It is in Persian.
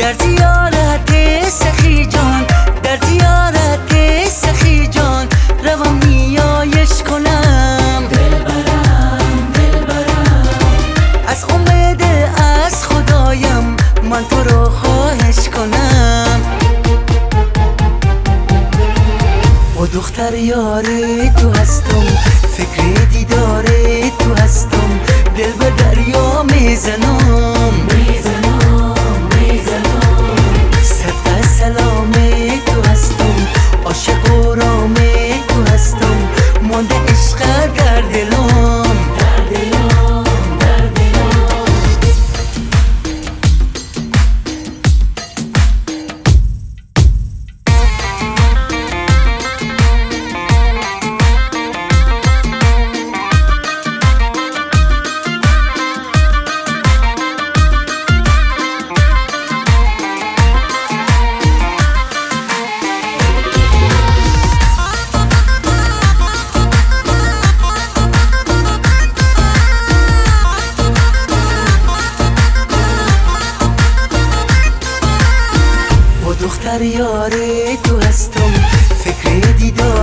در زیارت سخی جان، در زیارت سخی جان روم نیایش کنم. دلبرم از امید از خدایم من تو رو خواهش کنم. با دختر یار تو هستم، فکر دیدار تو هستم، دل به دریا میزنم. صدق سلام تو هستم، عاشق و رام تو هستم، مانده عشق در دلم. دختر یار تو هستم، فکر دیدار